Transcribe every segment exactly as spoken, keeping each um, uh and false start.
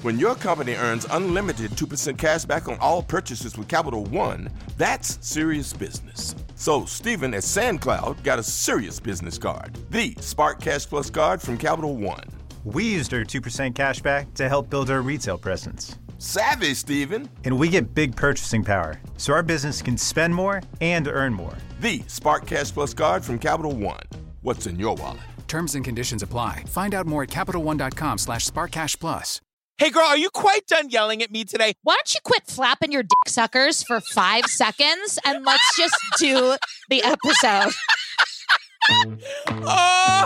When your company earns unlimited two percent cash back on all purchases with Capital One, that's serious business. So Stephen at SandCloud got a serious business card, the Spark Cash Plus card from Capital One. We used our two percent cash back to help build our retail presence. Savvy, Stephen. And we get big purchasing power, so our business can spend more and earn more. The Spark Cash Plus card from Capital One. What's in your wallet? Terms and conditions apply. Find out more at CapitalOne.com slash SparkCashPlus. Hey, girl, are you quite done yelling at me today? Why don't you quit flapping your dick suckers for five seconds and let's just do the episode? Oh!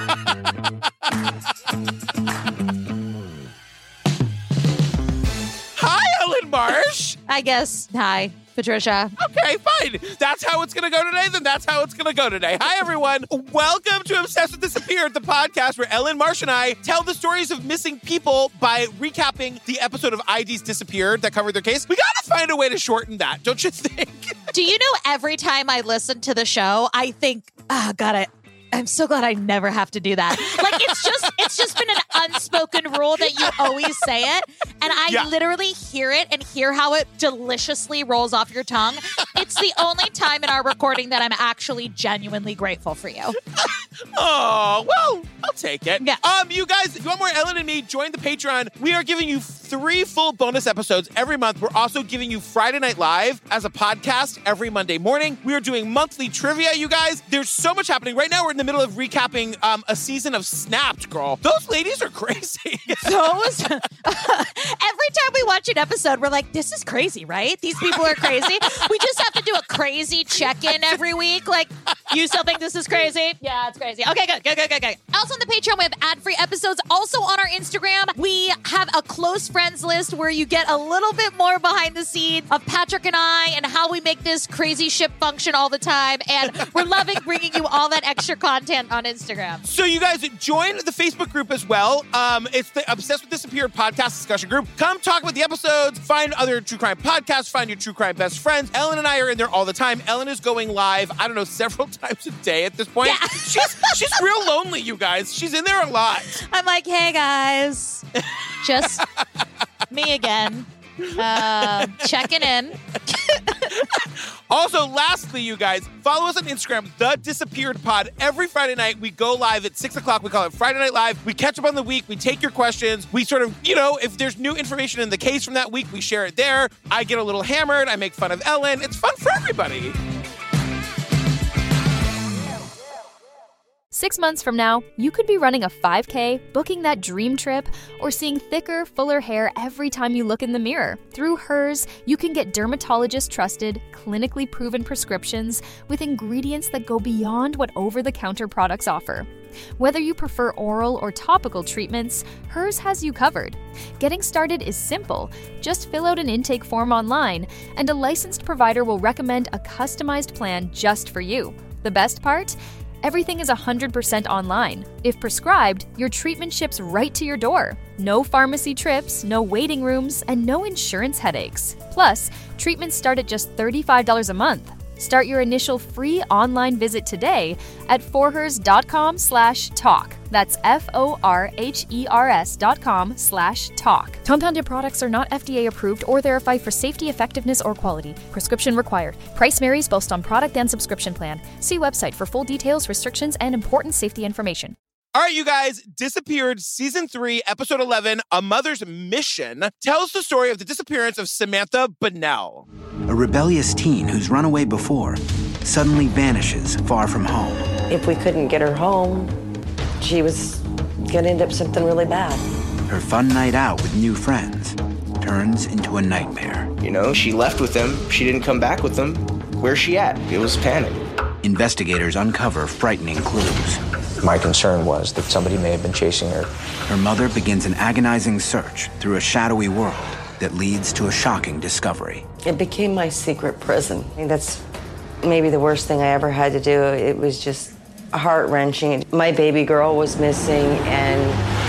Hi, Ellen Marsh. I guess. Hi, Patricia. Okay, fine. That's how it's going to go today, then that's how it's going to go today. Hi, everyone. Welcome to Obsessed with Disappeared, the podcast where Ellen Marsh and I tell the stories of missing people by recapping the episode of I D's Disappeared that covered their case. We got to find a way to shorten that, don't you think? Do you know every time I listen to the show, I think, oh, God, I... I'm so glad I never have to do that. Like, it's just it's just been an unspoken rule that you always say it. And I yeah. literally hear it and hear how it deliciously rolls off your tongue. It's the only time in our recording that I'm actually genuinely grateful for you. Oh, well, I'll take it. Yeah. Um, you guys, if you want more Ellen and me, join the Patreon. We are giving you three full bonus episodes every month. We're also giving you Friday Night Live as a podcast every Monday morning. We are doing monthly trivia, you guys. There's so much happening. Right now, we're in the middle of recapping um, a season of Snapped, girl. Those ladies are crazy. Those, every time we watch an episode, we're like, this is crazy, right? These people are crazy. We just have to do a crazy check-in every week. Like, you still think this is crazy? Yeah, it's crazy. Okay, good, good, good, good, good. Also on the Patreon, we have ad-free episodes. Also on our Instagram, we have a close friends list where you get a little bit more behind the scenes of Patrick and I and how we make this crazy ship function all the time. And we're loving bringing you all that extra content on Instagram. So you guys join the Facebook group as well. Um, it's the Obsessed with Disappeared podcast discussion group. Come talk about the episodes, find other true crime podcasts, find your true crime best friends. Ellen and I are in there all the time. Ellen is going live, I don't know, several times a day at this point. Yeah. She's, she's real lonely, you guys. She's in there a lot. I'm like, hey guys, just me again. Uh, checking in. Also, lastly, you guys, follow us on Instagram, The Disappeared Pod. Every Friday night, we go live at six o'clock. We call it Friday Night Live. We catch up on the week. We take your questions. We sort of, you know, if there's new information in the case from that week, we share it there. I get a little hammered. I make fun of Ellen. It's fun for everybody. Six months from now, you could be running a five K, booking that dream trip, or seeing thicker, fuller hair every time you look in the mirror. Through Hers, you can get dermatologist-trusted, clinically proven prescriptions with ingredients that go beyond what over-the-counter products offer. Whether you prefer oral or topical treatments, Hers has you covered. Getting started is simple. Just fill out an intake form online, and a licensed provider will recommend a customized plan just for you. The best part? Everything is one hundred percent online. If prescribed, your treatment ships right to your door. No pharmacy trips, no waiting rooms, and no insurance headaches. Plus, treatments start at just thirty-five dollars a month. Start your initial free online visit today at forhers.com slash talk. That's F-O-R-H-E-R-S dot com slash talk. Compounded products are not F D A approved or verified for safety, effectiveness, or quality. Prescription required. Price varies based on product and subscription plan. See website for full details, restrictions, and important safety information. All right, you guys, Disappeared Season three, Episode eleven, A Mother's Mission, tells the story of the disappearance of Samantha Bunnell. A rebellious teen who's run away before suddenly vanishes far from home. If we couldn't get her home, she was going to end up something really bad. Her fun night out with new friends turns into a nightmare. You know, she left with them. She didn't come back with them. Where's she at? It was panic. Investigators uncover frightening clues. My concern was that somebody may have been chasing her. Her mother begins an agonizing search through a shadowy world that leads to a shocking discovery. It became my secret prison. I mean, that's maybe the worst thing I ever had to do. It was just heart-wrenching. My baby girl was missing, and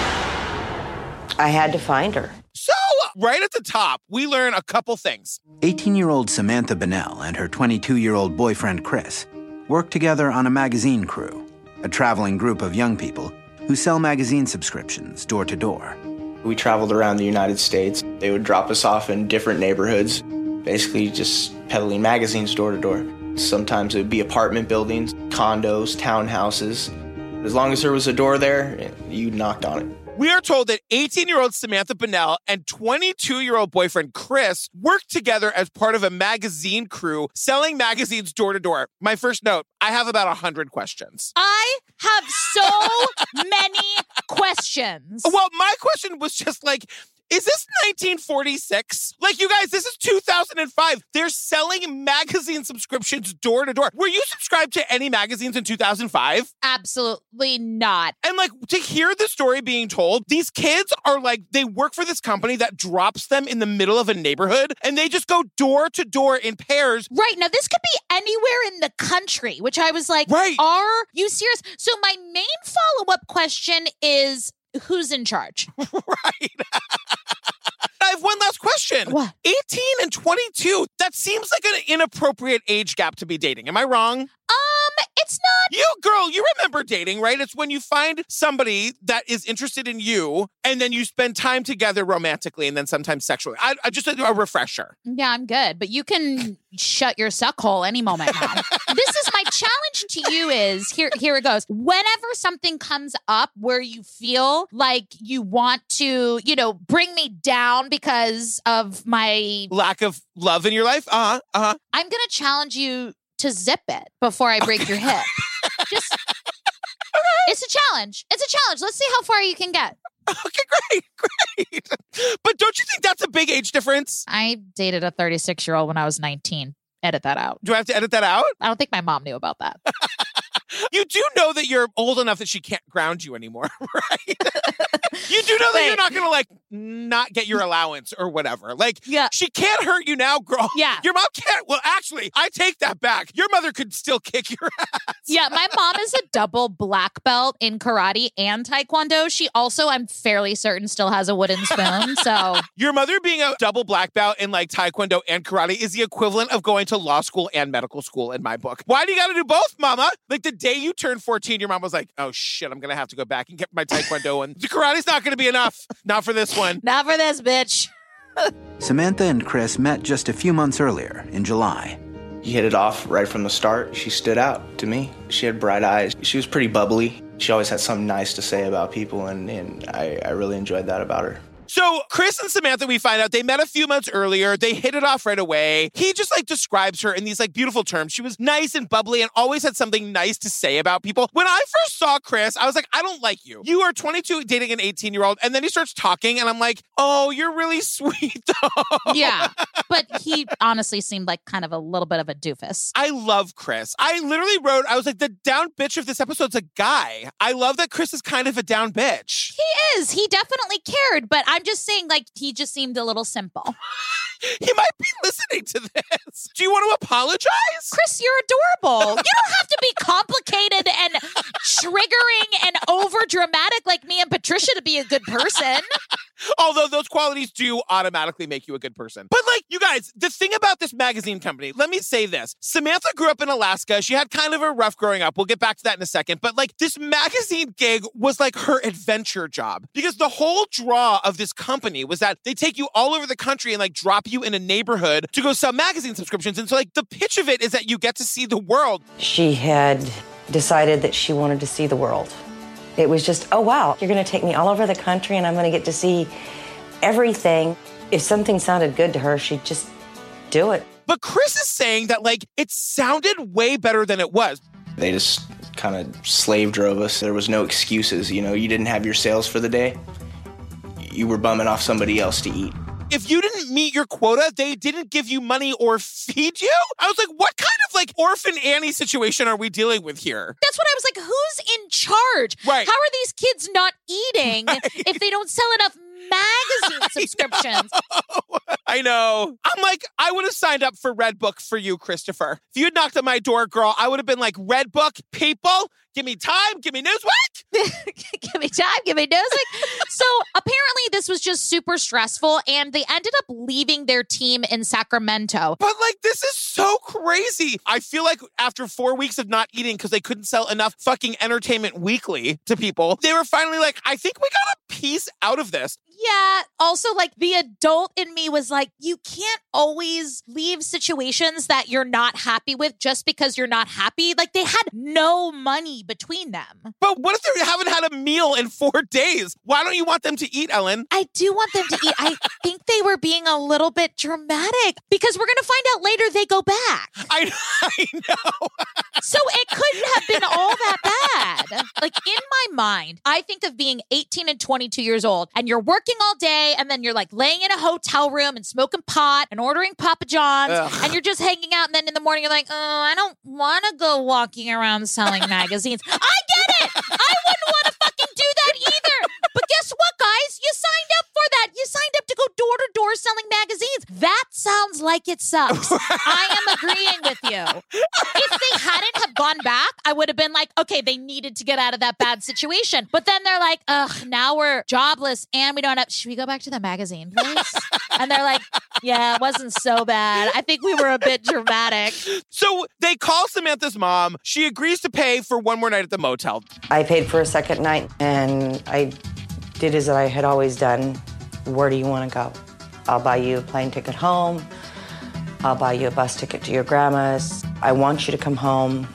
I had to find her. So, right at the top, we learn a couple things. eighteen-year-old Samantha Bunnell and her twenty-two-year-old boyfriend, Chris, work together on a magazine crew, a traveling group of young people who sell magazine subscriptions door to door. We traveled around the United States. They would drop us off in different neighborhoods, basically just peddling magazines door to door. Sometimes it would be apartment buildings, condos, townhouses. As long as there was a door there, you knocked on it. We are told that eighteen-year-old Samantha Bunnell and twenty-two-year-old boyfriend Chris worked together as part of a magazine crew selling magazines door to door. My first note, I have about one hundred questions. I have so many questions. Well, my question was just like, is this nineteen forty-six? Like, you guys, this is two thousand five. They're selling magazine subscriptions door to door. Were you subscribed to any magazines in two thousand five? Absolutely not. And like, to hear the story being told, these kids are like, they work for this company that drops them in the middle of a neighborhood and they just go door to door in pairs. Right. Now, this could be anywhere in the country, which I was like, right. Are you serious? So my main follow-up question is, who's in charge? Right. I have one last question. What? eighteen and twenty-two. That seems like an inappropriate age gap to be dating. Am I wrong? Um, it's not. You, girl, you remember dating, right? It's when you find somebody that is interested in you and then you spend time together romantically and then sometimes sexually. I, I just a, a refresher. Yeah, I'm good. But you can shut your suck hole any moment now. This is my challenge to you is, here, here it goes. Whenever something comes up where you feel like you want to, you know, bring me down because of my lack of love in your life, uh-huh, uh-huh. I'm going to challenge you to zip it before I break your hip. Just, okay. It's a challenge. It's a challenge. Let's see how far you can get. Okay, great, great. But don't you think that's a big age difference? I dated a thirty-six-year-old when I was nineteen. Edit that out. Do I have to edit that out? I don't think my mom knew about that. You do know that you're old enough that she can't ground you anymore, right? You do know that Wait. you're not going to, like, not get your allowance or whatever. Like, yeah. She can't hurt you now, girl. Yeah. Your mom can't. Well, actually, I take that back. Your mother could still kick your ass. Yeah, my mom is a double black belt in karate and taekwondo. She also, I'm fairly certain, still has a wooden spoon, so... Your mother being a double black belt in, like, taekwondo and karate is the equivalent of going to law school and medical school in my book. Why do you got to do both, mama? Like, the day you turned fourteen, your mom was like, oh, shit, I'm going to have to go back and get my taekwondo, and the karate's not going to be enough. Not for this one. Not for this, bitch. Samantha and Chris met just a few months earlier, in July. You hit it off right from the start. She stood out to me. She had bright eyes. She was pretty bubbly. She always had something nice to say about people, and, and I, I really enjoyed that about her. So Chris and Samantha, we find out they met a few months earlier. They hit it off right away. He just like describes her in these like beautiful terms. She was nice and bubbly and always had something nice to say about people. When I first saw Chris, I was like, I don't like you. You are twenty-two dating an eighteen-year-old. And then he starts talking and I'm like, oh, you're really sweet though. Yeah, but he honestly seemed like kind of a little bit of a doofus. I love Chris. I literally wrote, I was like, the down bitch of this episode's a guy. I love that Chris is kind of a down bitch. He is. He definitely cared, but I'm just saying, like, he just seemed a little simple. He might be listening to this. Do you want to apologize? Chris, you're adorable. You don't have to be complicated and triggering and over dramatic like me and Patricia to be a good person. Although those qualities do automatically make you a good person. But like, you guys, the thing about this magazine company, let me say this. Samantha grew up in Alaska. She had kind of a rough growing up. We'll get back to that in a second. But like, this magazine gig was like her adventure job. Because the whole draw of this company was that they take you all over the country and like drop you in a neighborhood to go sell magazine subscriptions. And so like, the pitch of it is that you get to see the world. She had decided that she wanted to see the world. It was just, oh, wow, you're going to take me all over the country and I'm going to get to see everything. If something sounded good to her, she'd just do it. But Chris is saying that, like, it sounded way better than it was. They just kind of slave drove us. There was no excuses. You know, you didn't have your sales for the day. You were bumming off somebody else to eat. If you didn't meet your quota, they didn't give you money or feed you? I was like, what kind of like Orphan Annie situation are we dealing with here? That's what I was like, who's in charge? Right. How are these kids not eating right. if they don't sell enough magazine I subscriptions? Know. I know. I'm like, I would have signed up for Redbook for you, Christopher. If you had knocked on my door, girl, I would have been like, Redbook, people, give me time, give me Newsweek. Give me time, give me Newsweek. So apparently this was just super stressful and they ended up leaving their team in Sacramento. But like, this is so crazy. I feel like after four weeks of not eating because they couldn't sell enough fucking Entertainment Weekly to people, they were finally like, I think we got a piece out of this. Yeah. Also, like, the adult in me was like, you can't always leave situations that you're not happy with just because you're not happy. Like, they had no money between them. But what if they haven't had a meal in four days? Why don't you want them to eat, Ellen? I do want them to eat. I think they were being a little bit dramatic because we're going to find out later they go back. I, I know. So it couldn't have been all that bad. Like, in my mind, I think of being eighteen and twenty-two years old, and you're working all day, and then you're like laying in a hotel room and smoking pot and ordering Papa John's, Ugh. and you're just hanging out, and then in the morning you're like, oh, I don't want to go walking around selling magazines. I get it! I wouldn't want to fucking do that either! But guess what, guys? You signed up for that. You signed up to go door to door selling magazines. That sounds like it sucks. I am agreeing with you. If they hadn't have gone back, I would have been like, okay, they needed to get out of that bad situation. But then they're like, ugh, now we're jobless and we don't have, should we go back to the magazine, please? And they're like, yeah, it wasn't so bad. I think we were a bit dramatic. So they call Samantha's mom. She agrees to pay for one more night at the motel. I paid for a second night, and I did as I had always done. Where do you want to go? I'll buy you a plane ticket home. I'll buy you a bus ticket to your grandma's. I want you to come home.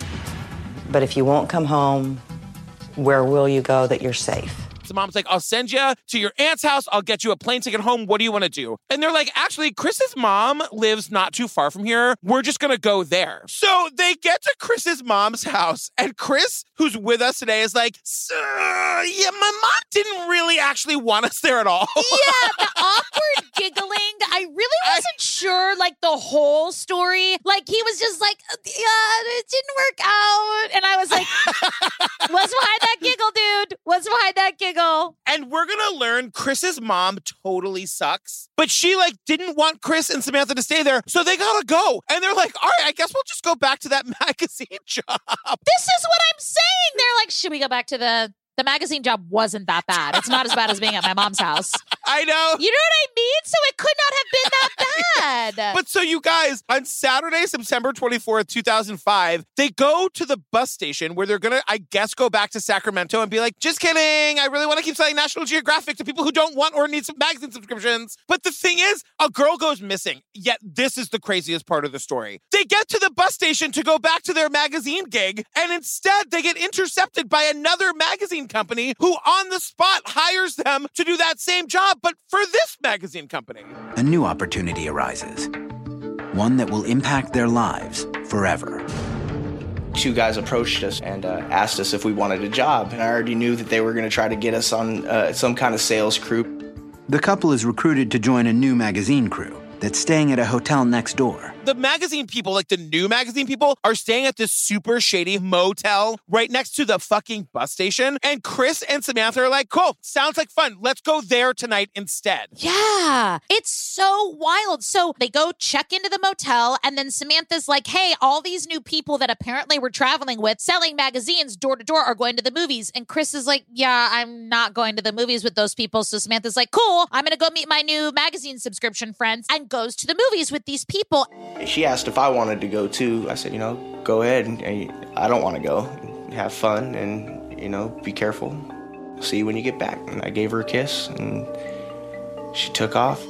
But if you won't come home, where will you go that you're safe? The mom's like, I'll send you to your aunt's house. I'll get you a plane ticket home. What do you want to do? And they're like, actually, Chris's mom lives not too far from here. We're just going to go there. So they get to Chris's mom's house. And Chris, who's with us today, is like, yeah, my mom didn't really actually want us there at all. Yeah, the awkward giggling. I really wasn't I, sure, like, the whole story. Like, he was just like, yeah, it didn't work out. And I was like, what's behind that giggle, dude? What's behind that giggle? And we're going to learn Chris's mom totally sucks. But she, like, didn't want Chris and Samantha to stay there, so they got to go. And they're like, all right, I guess we'll just go back to that magazine job. This is what I'm saying. They're like, should we go back to the... The magazine job wasn't that bad. It's not as bad as being at my mom's house. I know. You know what I mean? So it could not have been that bad. But so you guys, on Saturday, September twenty-fourth, two thousand five, they go to the bus station where they're going to, I guess, go back to Sacramento and be like, just kidding. I really want to keep selling National Geographic to people who don't want or need some magazine subscriptions. But the thing is, a girl goes missing. Yet this is the craziest part of the story. They get to the bus station to go back to their magazine gig, and instead they get intercepted by another magazine company who on the spot hires them to do that same job, but for this magazine company. A new opportunity arises, one that will impact their lives forever. Two guys approached us and uh, asked us if we wanted a job, and I already knew that they were going to try to get us on uh, some kind of sales crew. The couple is recruited to join a new magazine crew that's staying at a hotel next door. The magazine people, like the new magazine people, are staying at this super shady motel right next to the fucking bus station. And Chris and Samantha are like, cool, sounds like fun. Let's go there tonight instead. Yeah, it's so wild. So they go check into the motel, and then Samantha's like, hey, all these new people that apparently we're traveling with, selling magazines door to door, are going to the movies. And Chris is like, yeah, I'm not going to the movies with those people. So Samantha's like, cool, I'm going to go meet my new magazine subscription friends, and goes to the movies with these people. She asked if I wanted to go too. I said, you know, go ahead. I don't want to go. Have fun and, you know, be careful. See you when you get back. And I gave her a kiss and she took off.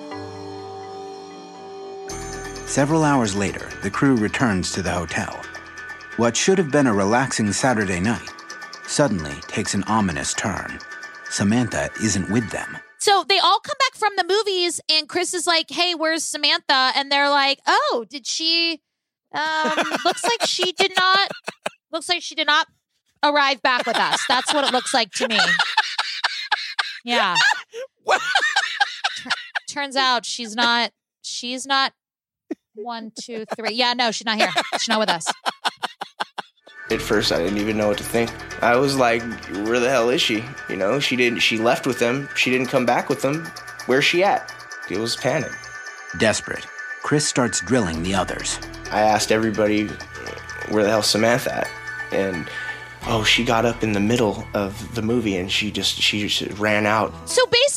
Several hours later, the crew returns to the hotel. What should have been a relaxing Saturday night suddenly takes an ominous turn. Samantha isn't with them. So they all come back from the movies, and Chris is like, hey, where's Samantha? And they're like, oh, did she, um, looks like she did not, looks like she did not arrive back with us. That's what it looks like to me. Yeah. Tur- turns out she's not, she's not one, two, three. Yeah, no, she's not here. She's not with us. At first, I didn't even know what to think. I was like, where the hell is she? You know, she didn't, she left with them. She didn't come back with them. Where's she at? It was panic. Desperate, Chris starts drilling the others. I asked everybody, where the hell's Samantha at? And, oh, she got up in the middle of the movie and she just, she just ran out. So basically they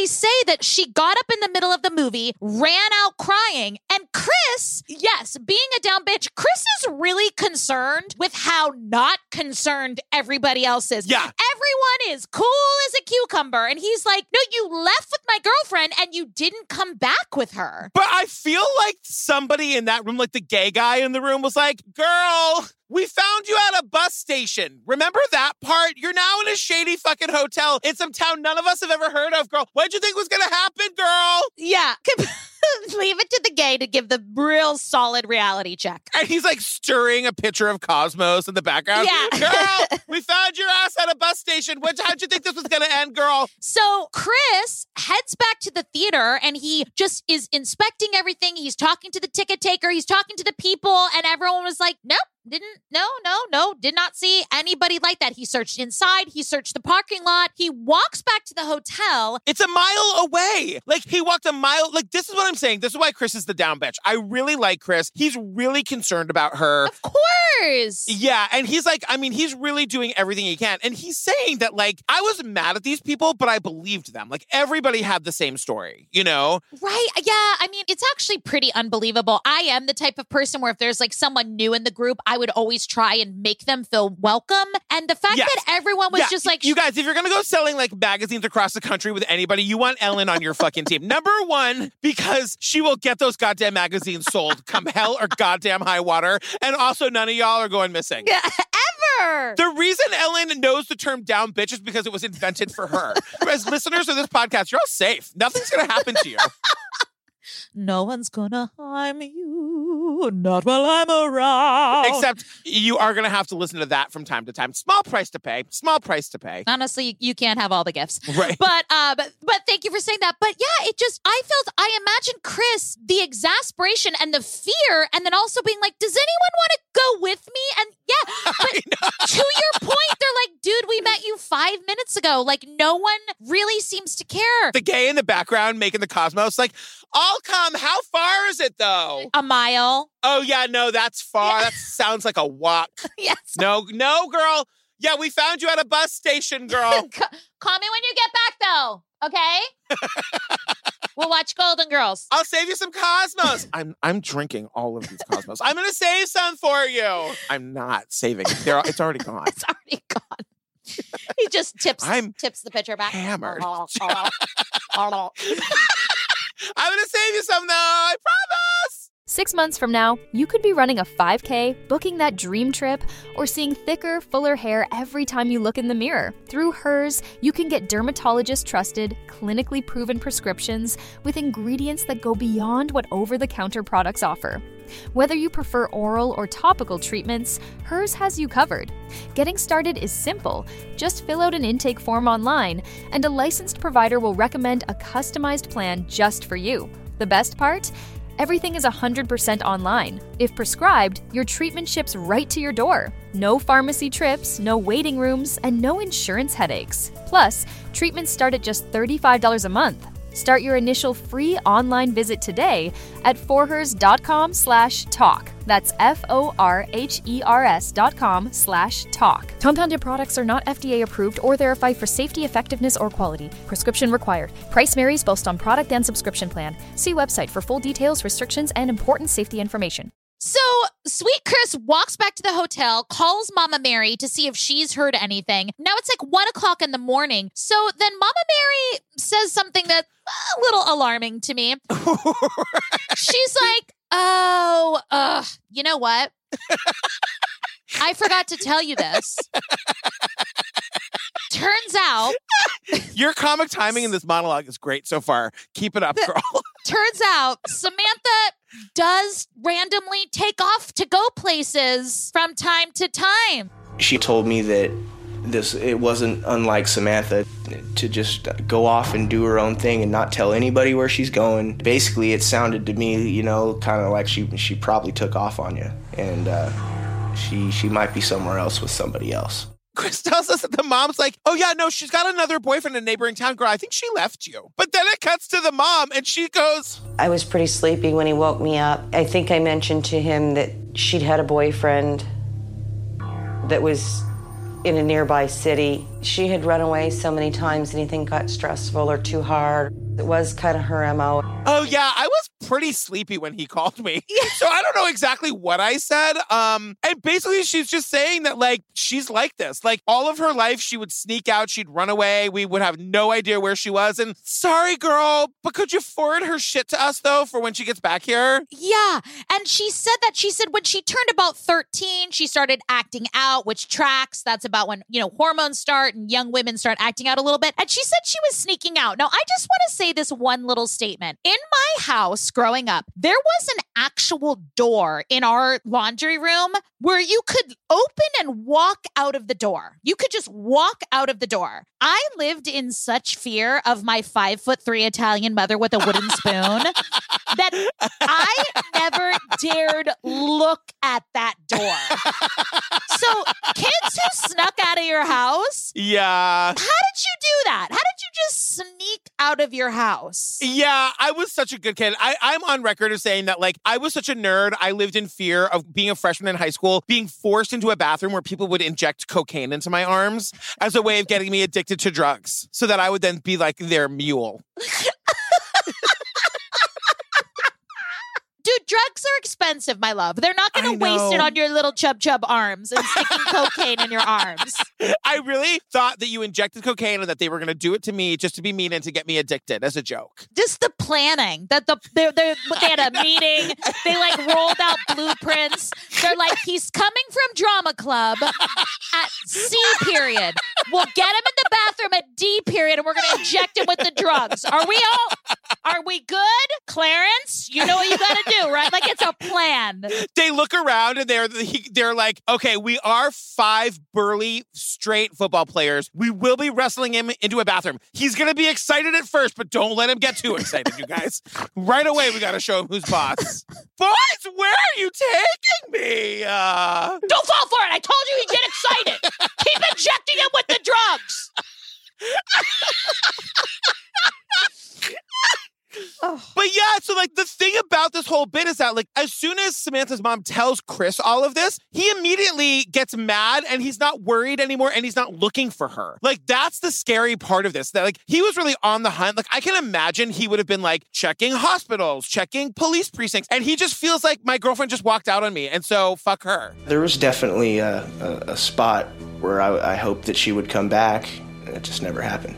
they say that she got up in the middle of the movie, ran out crying, and Chris, yes, being a down bitch, Chris is really concerned with how not concerned everybody else is. Yeah. Everyone is cool as a cucumber. And he's like, no, you left with my girlfriend and you didn't come back with her. But I feel like somebody in that room, like the gay guy in the room, was like, girl, we found you at a bus station. Remember that part? You're now in a shady fucking hotel in some town none of us have ever heard of, girl. What did you think was going to happen, girl? Yeah. Leave it to the gay to give the real solid reality check. And he's like stirring a picture of Cosmos in the background. Yeah. Girl, we found your ass at a bus station. What, how'd you think this was going to end, girl? So Chris heads back to the theater and he just is inspecting everything. He's talking to the ticket taker. He's talking to the people. And everyone was like, nope. Didn't, no, no, no, did not see anybody like that. He searched inside. He searched the parking lot. He walks back to the hotel. It's a mile away. Like, he walked a mile. Like, this is what I'm saying. This is why Chris is the down bitch. I really like Chris. He's really concerned about her. Of course. Yeah. And he's like, I mean, he's really doing everything he can. And he's saying that, like, I was mad at these people, but I believed them. Like, everybody had the same story, you know? Right. Yeah. I mean, it's actually pretty unbelievable. I am the type of person where if there's like someone new in the group, I would always try and make them feel welcome. And the fact Yes. that everyone was Yeah, just like, you guys, if you're going to go selling like magazines across the country with anybody, you want Ellen on your fucking team. Number one, because she will get those goddamn magazines sold come hell or goddamn high water. And also none of y'all are going missing. ever. The reason Ellen knows the term down bitch is because it was invented for her. As listeners of this podcast, you're all safe. Nothing's going to happen to you. No one's gonna harm you, not while I'm around. Except you are going to have to listen to that from time to time. Small price to pay. Small price to pay. Honestly, you can't have all the gifts. Right. But, uh, but, but thank you for saying that. But yeah, it just, I felt, I imagine Chris, the exasperation and the fear, and then also being like, does anyone want to go with me? And yeah, but to your point, they're like, dude, we met you five minutes ago. Like, no one really seems to care. The gay in the background making the Cosmos, like, I'll come. How far is it, though? A mile. Oh, yeah, no, that's far. Yeah. That sounds like a walk. Yes. No, no, girl. Yeah, we found you at a bus station, girl. C- call me when you get back, though. Okay? We'll watch Golden Girls. I'll save you some Cosmos. I'm I'm drinking all of these Cosmos. I'm going to save some for you. I'm not saving. They're, it's already gone. It's already gone. He just tips I'm tips the pitcher back. hammered. Oh, I'm going to save you some, though. I promise. Six months from now, you could be running a five K, booking that dream trip, or seeing thicker, fuller hair every time you look in the mirror. Through Hers, you can get dermatologist-trusted, clinically proven prescriptions with ingredients that go beyond what over-the-counter products offer. Whether you prefer oral or topical treatments, Hers has you covered. Getting started is simple. Just fill out an intake form online, and a licensed provider will recommend a customized plan just for you. The best part? Everything is one hundred percent online. If prescribed, your treatment ships right to your door. No pharmacy trips, no waiting rooms, and no insurance headaches. Plus, treatments start at just thirty-five dollars a month. Start your initial free online visit today at forhers.com slash talk. That's F-O-R-H-E-R-S dot com slash talk. Compounded products are not F D A approved or verified for safety, effectiveness, or quality. Prescription required. Price varies based on product and subscription plan. See website for full details, restrictions, and important safety information. So, sweet Chris walks back to the hotel, calls Mama Mary to see if she's heard anything. Now it's like one o'clock in the morning. So then Mama Mary says something that's a little alarming to me. She's like, oh, uh, you know what? I forgot to tell you this. Turns out... Your comic timing in this monologue is great so far. Keep it up, girl. Turns out Samantha does randomly take off to go places from time to time. She told me that this it wasn't unlike Samantha to just go off and do her own thing and not tell anybody where she's going. Basically, it sounded to me, you know, kind of like she she probably took off on you, and uh, she she might be somewhere else with somebody else. Chris tells us that the mom's like, oh, yeah, no, she's got another boyfriend in a neighboring town. Girl, I think she left you. But then it cuts to the mom, and she goes... I was pretty sleepy when he woke me up. I think I mentioned to him that she'd had a boyfriend that was in a nearby city. She had run away so many times, anything got stressful or too hard. It was kind of her M O. Oh, yeah. I was pretty sleepy when he called me. So I don't know exactly what I said. Um, and basically, she's just saying that, like, she's like this. Like, all of her life, she would sneak out. She'd run away. We would have no idea where she was. And sorry, girl, but could you forward her shit to us, though, for when she gets back here? Yeah. And she said that, she said when she turned about thirteen, she started acting out, which tracks. That's about when, you know, hormones start and young women start acting out a little bit. And she said she was sneaking out. Now, I just want to say this one little statement. In my house growing up, there was an actual door in our laundry room where you could open and walk out of the door. You could just walk out of the door. I lived in such fear of my five foot three Italian mother with a wooden spoon that I never dared look at that door. So kids who snuck out of your house, yeah. How did you do that? How did you just sneak out of your house? Yeah, I was such a good kid. I, I'm on record as saying that, like, I was such a nerd. I lived in fear of being a freshman in high school, being forced into a bathroom where people would inject cocaine into my arms as a way of getting me addicted to drugs so that I would then be like their mule. Dude, drugs are expensive, my love. They're not going to waste it on your little chub chub arms and sticking cocaine in your arms. I really thought that you injected cocaine and that they were going to do it to me just to be mean and to get me addicted as a joke. Just the planning that the they're, they're, they had a meeting. They like rolled out blueprints. They're like, he's coming from drama club at C period. We'll get him in the bathroom at D period and we're going to inject him with the drugs. Are we all, are we good? Clarence, you know what you got to do. Right? Like it's a plan. They look around and they're they're like, okay, we are five burly, straight football players. We will be wrestling him into a bathroom. He's going to be excited at first, but don't let him get too excited, you guys. Right away, we got to show him who's boss. Boys, where are you taking me? Uh... Don't fall for it. I told you he'd get excited. Keep injecting him with the drugs. Oh. But yeah, so like the thing about this whole bit is that like as soon as Samantha's mom tells Chris all of this, he immediately gets mad and he's not worried anymore and he's not looking for her. Like that's the scary part of this, that like he was really on the hunt. Like I can imagine he would have been like checking hospitals, checking police precincts, and he just feels like my girlfriend just walked out on me and so fuck her. There was definitely a, a, a spot where I, I hoped that she would come back. It just never happened.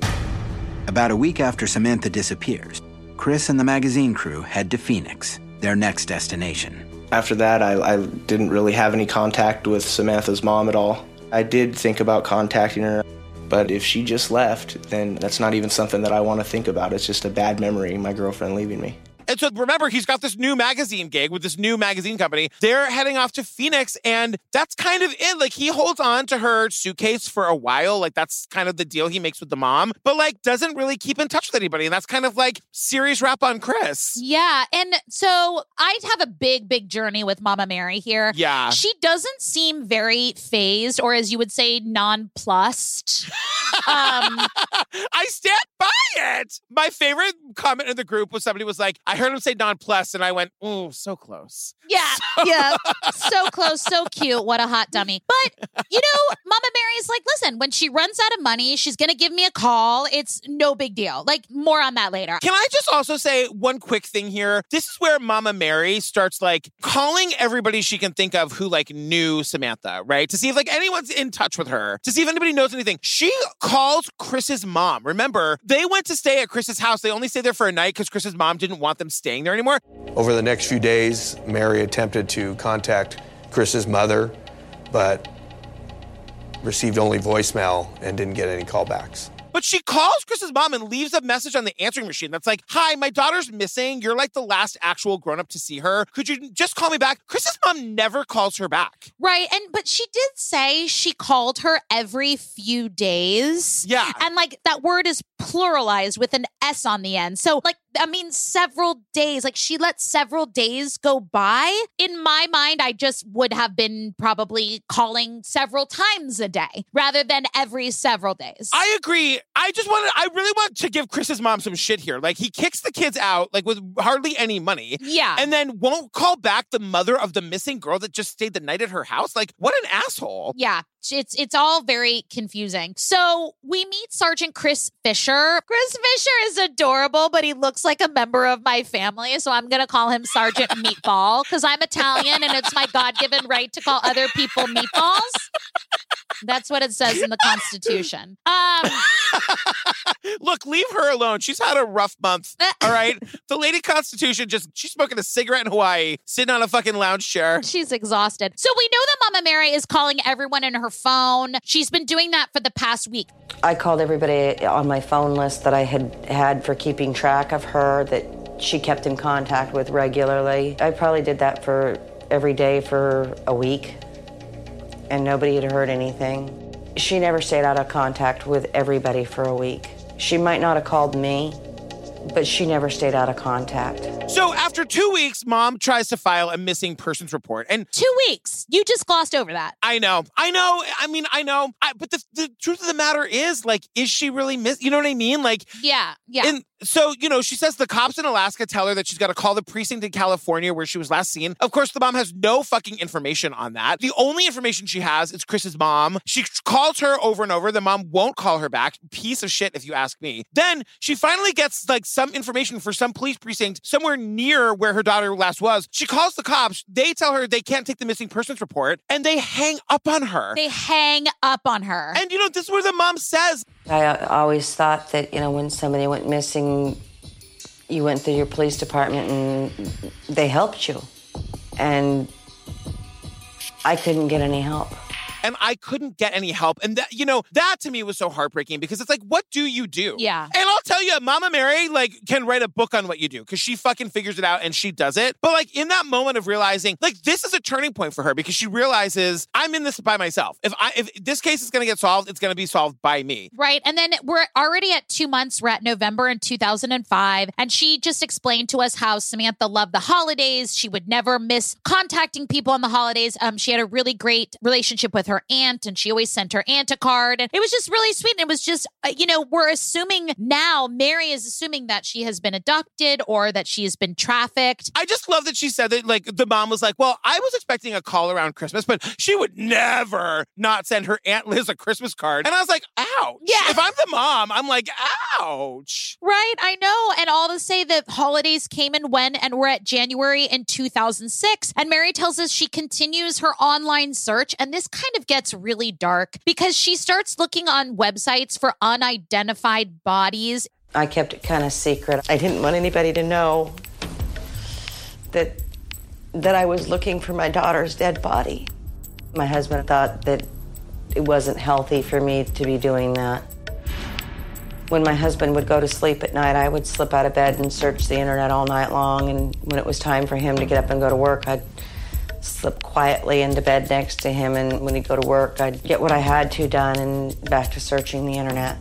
About a week after Samantha disappears, Chris and the magazine crew head to Phoenix, their next destination. After that, I, I didn't really have any contact with Samantha's mom at all. I did think about contacting her, but if she just left, then that's not even something that I want to think about. It's just a bad memory, my girlfriend leaving me. And so remember, he's got this new magazine gig with this new magazine company. They're heading off to Phoenix, and that's kind of it. Like, he holds on to her suitcase for a while. Like, that's kind of the deal he makes with the mom. But, like, doesn't really keep in touch with anybody. And that's kind of, like, serious rap on Chris. Yeah. And so I have a big, big journey with Mama Mary here. Yeah. She doesn't seem very phased, or as you would say, nonplussed. um, I stand by it. My favorite comment in the group was somebody was like, I heard him say nonplussed, and I went, oh, so close. Yeah, so- yeah. So close, so cute. What a hot dummy. But, you know, Mama Mary's like, listen, when she runs out of money, she's going to give me a call. It's no big deal. Like, more on that later. Can I just also say one quick thing here? This is where Mama Mary starts, like, calling everybody she can think of who, like, knew Samantha, right? To see if, like, anyone's in touch with her. To see if anybody knows anything. She calls Chris's mom. Remember, they went to stay at Chris's house. They only stayed there for a night because Chris's mom didn't want them staying there anymore. Over the next few days, Mary attempted to contact Chris's mother, but received only voicemail and didn't get any callbacks. But she calls Chris's mom and leaves a message on the answering machine that's like, hi, my daughter's missing. You're like the last actual grown-up to see her. Could you just call me back? Chris's mom never calls her back. Right. And but she did say she called her every few days. Yeah. And like that word is pluralized with an S on the end. So like, I mean, several days, like she let several days go by. In my mind, I just would have been probably calling several times a day rather than every several days. I agree. I just wanted, I really want to give Chris's mom some shit here. Like he kicks the kids out, like with hardly any money. Yeah. And then won't call back the mother of the missing girl that just stayed the night at her house. Like what an asshole. Yeah. It's it's all very confusing. So we meet Sergeant Chris Fisher. Chris Fisher is adorable, but he looks like a member of my family. So I'm going to call him Sergeant Meatball because I'm Italian and it's my God-given right to call other people meatballs. That's what it says in the Constitution. Um, Look, leave her alone. She's had a rough month. All right. The Lady Constitution just, she's smoking a cigarette in Hawaii, sitting on a fucking lounge chair. She's exhausted. So we know that Mama Mary is calling everyone in her phone. She's been doing that for the past week. I called everybody on my phone list that I had had for keeping track of her, that she kept in contact with regularly. I probably did that for every day for a week, and nobody had heard anything. She never stayed out of contact with everybody for a week. She might not have called me, but she never stayed out of contact. So after two weeks, Mom tries to file a missing persons report. And two weeks? You just glossed over that. I know. I know. I mean, I know. I, but the, the truth of the matter is, like, is she really miss? You know what I mean? Like, yeah, yeah. And so, you know, she says the cops in Alaska tell her that she's got to call the precinct in California where she was last seen. Of course, the mom has no fucking information on that. The only information she has is Chris's mom. She calls her over and over. The mom won't call her back. Piece of shit, if you ask me. Then she finally gets, like, some information for some police precinct somewhere near where her daughter last was. She calls the cops. They tell her they can't take the missing persons report, and they hang up on her. They hang up on her. And, you know, this is where the mom says, I always thought that, you know, when somebody went missing, you went through your police department and they helped you. And I couldn't get any help. And I couldn't get any help. And that, you know, that to me was so heartbreaking because it's like, what do you do? Yeah. And I'll tell you, Mama Mary, like, can write a book on what you do because she fucking figures it out and she does it. But like in that moment of realizing, like, this is a turning point for her because she realizes I'm in this by myself. If I, if this case is going to get solved, it's going to be solved by me. Right. And then we're already at two months. We're at November in two thousand five. And she just explained to us how Samantha loved the holidays. She would never miss contacting people on the holidays. Um, she had a really great relationship with her aunt, and she always sent her aunt a card. And it was just really sweet. And it was just, uh, you know, we're assuming now, Mary is assuming that she has been abducted or that she has been trafficked. I just love that she said that, like, the mom was like, well, I was expecting a call around Christmas, but she would never not send her Aunt Liz a Christmas card. And I was like, ouch. Yeah. If I'm the mom, I'm like, ouch. Right. I know. And all to say that holidays came and went, and we're at January in two thousand six. And Mary tells us she continues her online search. And this kind of gets really dark because she starts looking on websites for unidentified bodies. I kept it kind of secret. I didn't want anybody to know that that I was looking for my daughter's dead body. My husband thought that it wasn't healthy for me to be doing that. When my husband would go to sleep at night, I would slip out of bed and search the internet all night long. And when it was time for him to get up and go to work, I'd slip quietly into bed next to him. And when he'd go to work, I'd get what I had to done and back to searching the internet.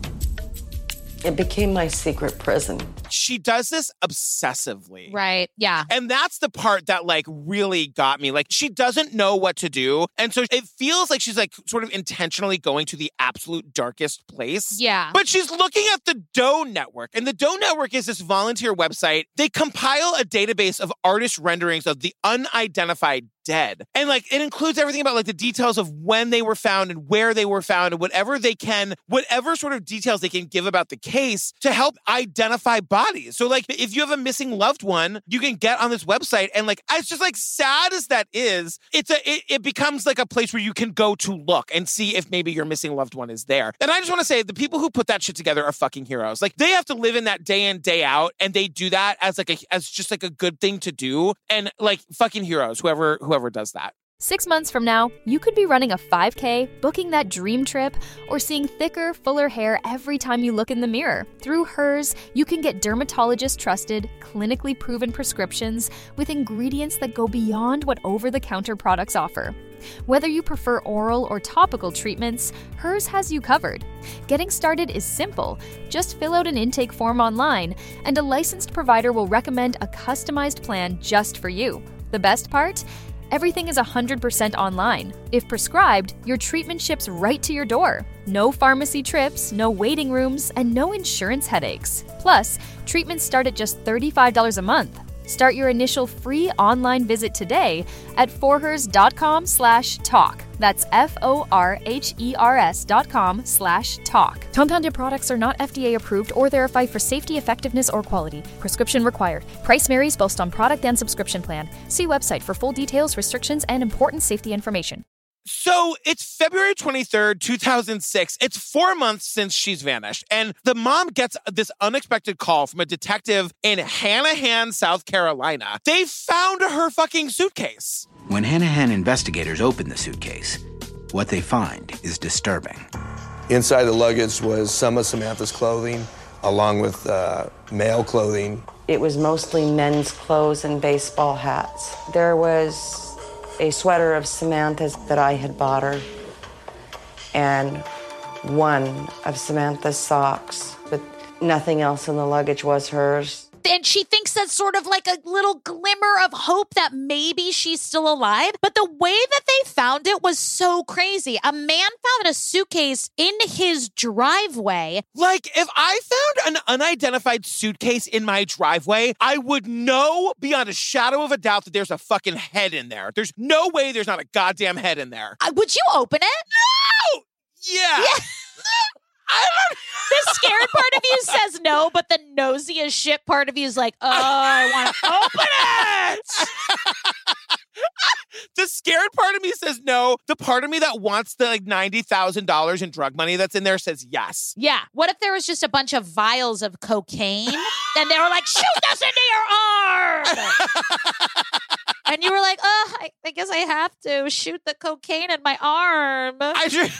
It became my secret prison. She does this obsessively. Right. Yeah. And that's the part that, like, really got me. Like, she doesn't know what to do. And so it feels like she's, like, sort of intentionally going to the absolute darkest place. Yeah. But she's looking at the Doe Network. And the Doe Network is this volunteer website. They compile a database of artist renderings of the unidentified dead. And, like, it includes everything about, like, the details of when they were found and where they were found and whatever they can, whatever sort of details they can give about the case to help identify bodies. So, like, if you have a missing loved one, you can get on this website and, like, it's just, like, sad as that is, it's a, it, it becomes like a place where you can go to look and see if maybe your missing loved one is there. And I just want to say the people who put that shit together are fucking heroes. Like, they have to live in that day in, day out, and they do that as, like, a, as just, like, a good thing to do. And, like, fucking heroes, whoever, whoever Whoever does that. Six months from now, you could be running a five K, booking that dream trip, or seeing thicker, fuller hair every time you look in the mirror. Through Hers, you can get dermatologist-trusted, clinically proven prescriptions with ingredients that go beyond what over-the-counter products offer. Whether you prefer oral or topical treatments, Hers has you covered. Getting started is simple. Just fill out an intake form online, and a licensed provider will recommend a customized plan just for you. The best part? Everything is one hundred percent online. If prescribed, your treatment ships right to your door. No pharmacy trips, no waiting rooms, and no insurance headaches. Plus, treatments start at just thirty-five dollars a month. Start your initial free online visit today at forhers.com slash talk. That's F-O-R-H-E-R-S dot com slash talk. Compounded products are not F D A approved or verified for safety, effectiveness, or quality. Prescription required. Price varies based on product and subscription plan. See website for full details, restrictions, and important safety information. So it's February twenty-third, two thousand six. It's four months since she's vanished. And the mom gets this unexpected call from a detective in Hanahan, South Carolina. They found her fucking suitcase. When Hanahan investigators open the suitcase, what they find is disturbing. Inside the luggage was some of Samantha's clothing, along with uh, male clothing. It was mostly men's clothes and baseball hats. There was a sweater of Samantha's that I had bought her, and one of Samantha's socks, but nothing else in the luggage was hers. And she thinks that's sort of like a little glimmer of hope that maybe she's still alive. But the way that they found it was so crazy. A man found a suitcase in his driveway. Like, if I found an unidentified suitcase in my driveway, I would know beyond a shadow of a doubt that there's a fucking head in there. There's no way there's not a goddamn head in there. Uh, would you open it? No! Yeah. Yeah. I don't The scared part of you says no, but the nosy as shit part of you is like, oh, I want to open it. The scared part of me says no. The part of me that wants the like ninety thousand dollars in drug money that's in there says yes. Yeah. What if there was just a bunch of vials of cocaine and they were like, shoot this into your arm? And you were like, oh, I, I guess I have to shoot the cocaine in my arm. I just...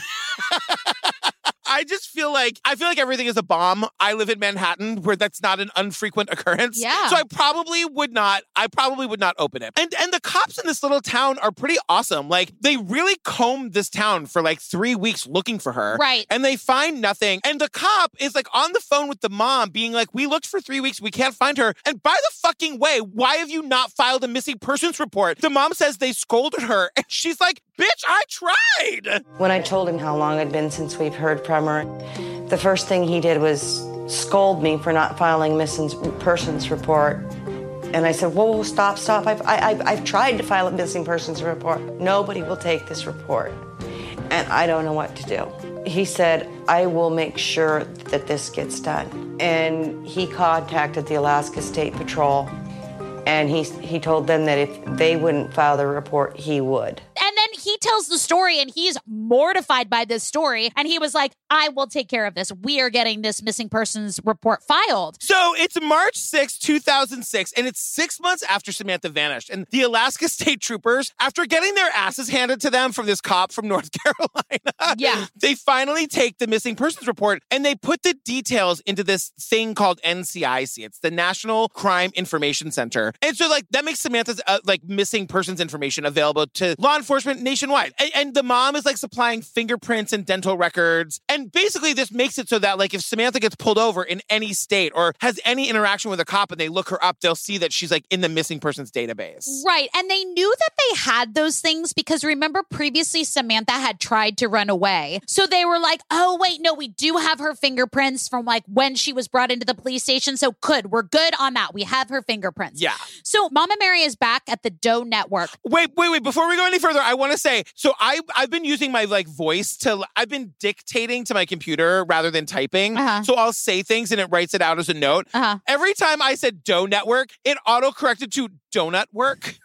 I just feel like, I feel like everything is a bomb. I live in Manhattan where that's not an unfrequent occurrence. Yeah. So I probably would not, I probably would not open it. And and the cops in this little town are pretty awesome. Like, they really combed this town for like three weeks looking for her. Right. And they find nothing. And the cop is like on the phone with the mom being like, we looked for three weeks, we can't find her. And by the fucking way, why have you not filed a missing persons report? The mom says they scolded her. And she's like, bitch, I tried. When I told him how long it'd been since we've heard from her, the first thing he did was scold me for not filing missing persons report. And I said, whoa, whoa, stop, stop. I've, I, I've, I've tried to file a missing persons report. Nobody will take this report. And I don't know what to do. He said, I will make sure that this gets done. And he contacted the Alaska State Patrol. And he, he told them that if they wouldn't file the report, he would. And then he tells the story and he's mortified by this story. And he was like, I will take care of this. We are getting this missing persons report filed. So it's March sixth, two thousand six, and it's six months after Samantha vanished. And the Alaska State Troopers, after getting their asses handed to them from this cop from North Carolina, yeah, they finally take the missing persons report and they put the details into this thing called N C I C. It's the National Crime Information Center. And so, like, that makes Samantha's, uh, like, missing persons information available to law enforcement nationwide. And, and the mom is, like, supplying fingerprints and dental records. And basically, this makes it so that, like, if Samantha gets pulled over in any state or has any interaction with a cop and they look her up, they'll see that she's, like, in the missing persons database. Right. And they knew that they had those things because, remember, previously Samantha had tried to run away. So they were like, oh, wait, no, we do have her fingerprints from, like, when she was brought into the police station. So good. We're good on that. We have her fingerprints. Yeah. So Mama Mary is back at the Doe Network. Wait, wait, wait. Before we go any further, I want to say, so I, I've been using my like voice to, I've been dictating to my computer rather than typing. Uh-huh. So I'll say things and it writes it out as a note. Uh-huh. Every time I said Doe Network, it auto-corrected to Donut Work.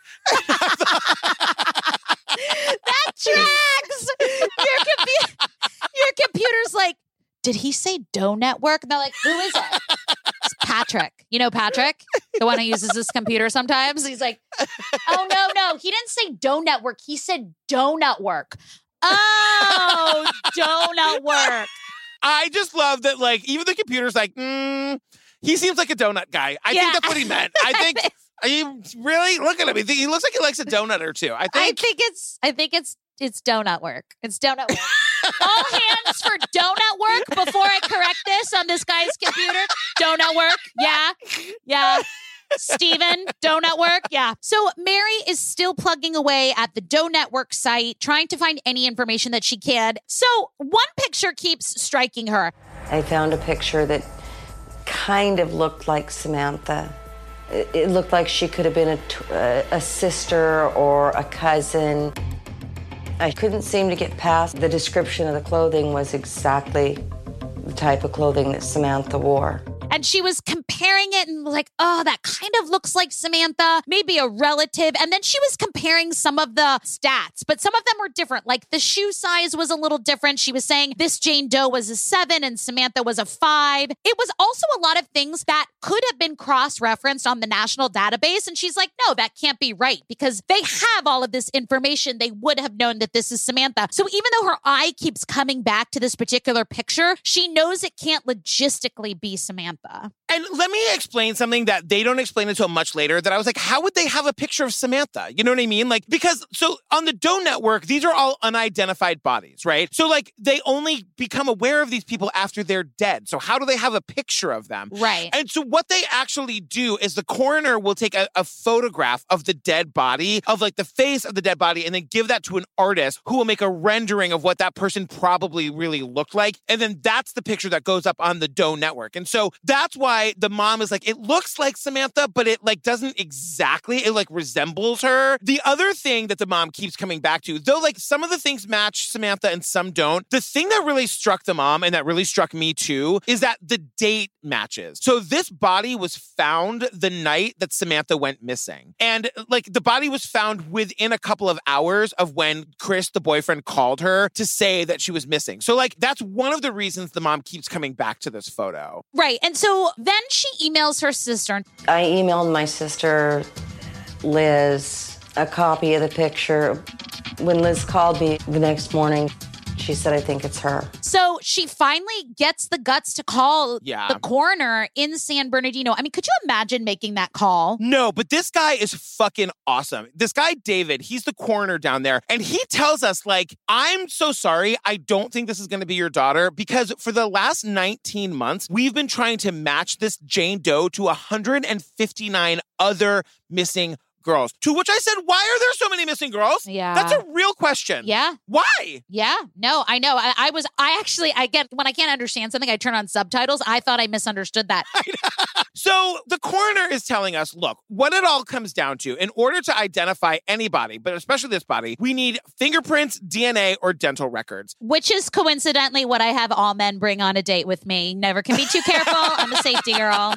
That tracks! Your, compu- your computer's like, did he say Doe Network? And they're like, who is it? It's Patrick. You know Patrick? The one who uses this computer sometimes? He's like, oh, no, no. He didn't say Doe Network. He said Donut Work. Oh, Donut Work. I just love that, like, even the computer's like, mm, he seems like a donut guy. I Yeah. think that's what he meant. I think, are you really? Look at him. He looks like he likes a donut or two. I think. I think it's, I think it's, it's Donut Work. It's Donut Work. All hands for Donut Work before I correct this on this guy's computer. Donut Work. Yeah. Yeah. Steven, Donut Work. Yeah. So Mary is still plugging away at the Doe Network site, trying to find any information that she can. So one picture keeps striking her. I found a picture that kind of looked like Samantha. It, it looked like she could have been a, t- a sister or a cousin. I couldn't seem to get past the description of the clothing was exactly the type of clothing that Samantha wore. And she was comparing it and like, oh, that kind of looks like Samantha, maybe a relative. And then she was comparing some of the stats, but some of them were different. Like the shoe size was a little different. She was saying this Jane Doe was a seven and Samantha was a five. It was also a lot of things that could have been cross-referenced on the national database. And she's like, no, that can't be right because they have all of this information. They would have known that this is Samantha. So even though her eye keeps coming back to this particular picture, she knows it can't logistically be Samantha. And let me explain something that they don't explain until much later that I was like, how would they have a picture of Samantha? You know what I mean? Like, because so on the Doe Network, these are all unidentified bodies, right? So like they only become aware of these people after they're dead. So how do they have a picture of them? Right. And so what they actually do is the coroner will take a, a photograph of the dead body, of like the face of the dead body, and then give that to an artist who will make a rendering of what that person probably really looked like. And then that's the picture that goes up on the Doe Network. And so that's why the mom is like, it looks like Samantha, but it like doesn't exactly, it like resembles her. The other thing that the mom keeps coming back to, though like some of the things match Samantha and some don't, the thing that really struck the mom and that really struck me too is that the date matches. So this body was found the night that Samantha went missing. And like the body was found within a couple of hours of when Chris, the boyfriend, called her to say that she was missing. So like that's one of the reasons the mom keeps coming back to this photo. Right. And so then she emails her sister. I emailed my sister, Liz, a copy of the picture. When Liz called me the next morning, she said, I think it's her. So she finally gets the guts to call yeah. the coroner in San Bernardino. I mean, could you imagine making that call? No, but this guy is fucking awesome. This guy, David, he's the coroner down there. And he tells us, like, I'm so sorry. I don't think this is going to be your daughter because for the last nineteen months, we've been trying to match this Jane Doe to one hundred fifty-nine other missing girls. To which I said, why are there so many missing girls? Yeah. That's a real question. Yeah. Why? Yeah. No, I know. I, I was, I actually, I get, when I can't understand something, I turn on subtitles. I thought I misunderstood that. So the coroner is telling us, look, what it all comes down to, in order to identify anybody, but especially this body, we need fingerprints, D N A, or dental records. Which is coincidentally what I have all men bring on a date with me. Never can be too careful. I'm a safety girl.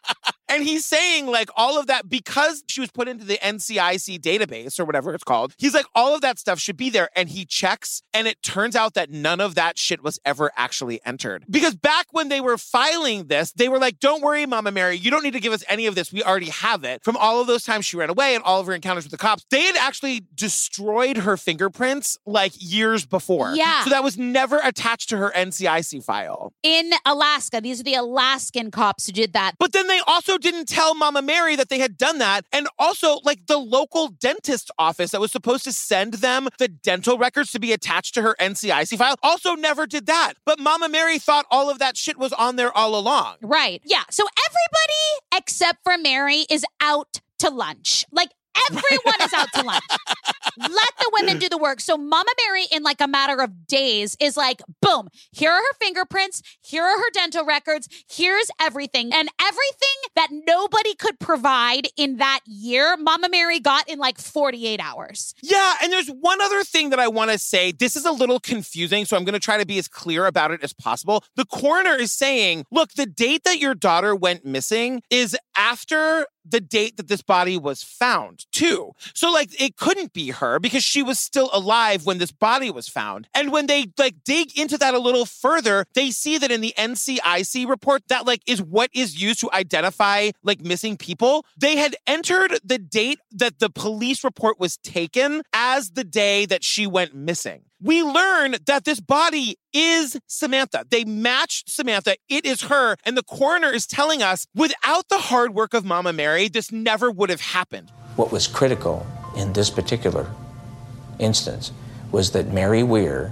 And he's saying, like, all of that, because she was put into the N C I C database or whatever it's called, he's like, all of that stuff should be there. And he checks, and it turns out that none of that shit was ever actually entered. Because back when they were filing this, they were like, don't worry, Mama Mary, you don't need to give us any of this. We already have it. From all of those times she ran away and all of her encounters with the cops, they had actually destroyed her fingerprints like years before. Yeah. So that was never attached to her N C I C file. In Alaska. These are the Alaskan cops who did that. But then they also didn't tell Mama Mary that they had done that. And also, like, the local dentist office that was supposed to send them the dental records to be attached to her N C I C file also never did that. But Mama Mary thought all of that shit was on there all along. Right. Yeah. So everybody except for Mary is out to lunch. Like, everyone is out to lunch. Let the women do the work. So Mama Mary, in like a matter of days, is like, boom, here are her fingerprints. Here are her dental records. Here's everything. And everything that nobody could provide in that year, Mama Mary got in like forty-eight hours. Yeah. And there's one other thing that I want to say. This is a little confusing, so I'm going to try to be as clear about it as possible. The coroner is saying, look, the date that your daughter went missing is after the date that this body was found, too. So, like, it couldn't be her because she was still alive when this body was found. And when they, like, dig into that a little further, they see that in the N C I C report that, like, is what is used to identify, like, missing people. They had entered the date that the police report was taken as the day that she went missing. We learn that this body is Samantha. They matched Samantha. It is her. And the coroner is telling us, without the hard work of Mama Mary, this never would have happened. What was critical in this particular instance was that Mary Weir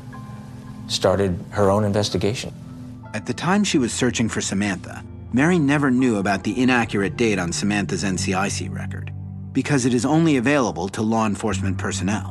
started her own investigation. At the time she was searching for Samantha, Mary never knew about the inaccurate date on Samantha's N C I C record because it is only available to law enforcement personnel.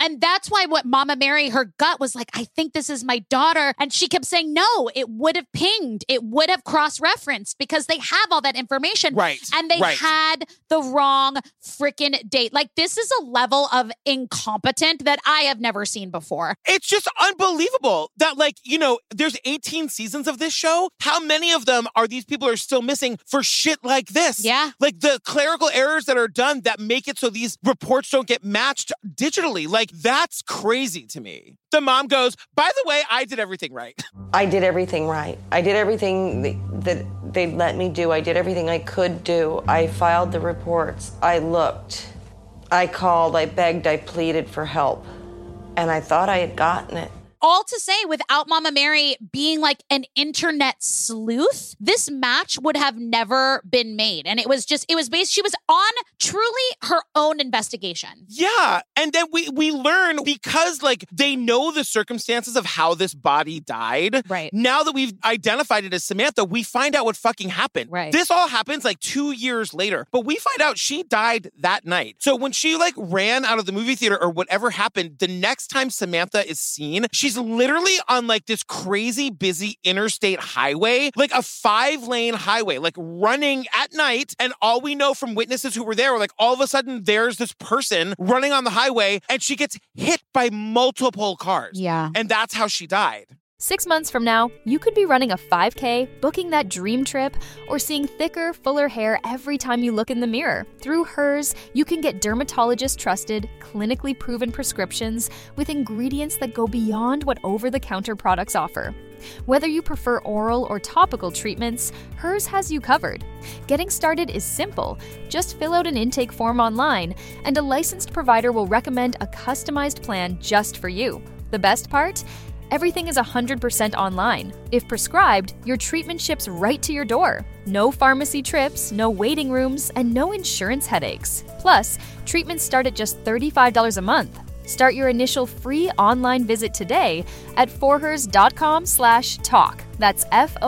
And that's why what Mama Mary, her gut was like, I think this is my daughter. And she kept saying, no, it would have pinged. It would have cross-referenced because they have all that information. Right. And they right. had the wrong freaking date. Like, this is a level of incompetent that I have never seen before. It's just unbelievable that, like, you know, there's eighteen seasons of this show. How many of them are these people are still missing for shit like this? Yeah. Like the clerical errors that are done that make it so these reports don't get matched digitally. Like, that's crazy to me. The mom goes, by the way, I did everything right. I did everything right. I did everything that they let me do. I did everything I could do. I filed the reports. I looked. I called. I begged. I pleaded for help. And I thought I had gotten it. All to say, without Mama Mary being like an internet sleuth, this match would have never been made. And it was just, it was based, she was on truly her own investigation. Yeah. And then we, we learn because like they know the circumstances of how this body died. Right. Now that we've identified it as Samantha, we find out what fucking happened. Right. This all happens like two years later, but we find out she died that night. So when she like ran out of the movie theater or whatever happened, the next time Samantha is seen, she's literally on like this crazy busy interstate highway, like a five lane highway, like running at night. And all we know from witnesses who were there were like, all of a sudden there's this person running on the highway and she gets hit by multiple cars. Yeah. And that's how she died. Six months from now, you could be running a five K, booking that dream trip, or seeing thicker, fuller hair every time you look in the mirror. Through Hers, you can get dermatologist-trusted, clinically proven prescriptions with ingredients that go beyond what over-the-counter products offer. Whether you prefer oral or topical treatments, Hers has you covered. Getting started is simple. Just fill out an intake form online, and a licensed provider will recommend a customized plan just for you. The best part? Everything is one hundred percent online. If prescribed, your treatment ships right to your door. No pharmacy trips, no waiting rooms, and no insurance headaches. Plus, treatments start at just thirty-five dollars a month. Start your initial free online visit today at forhers.com slash talk. That's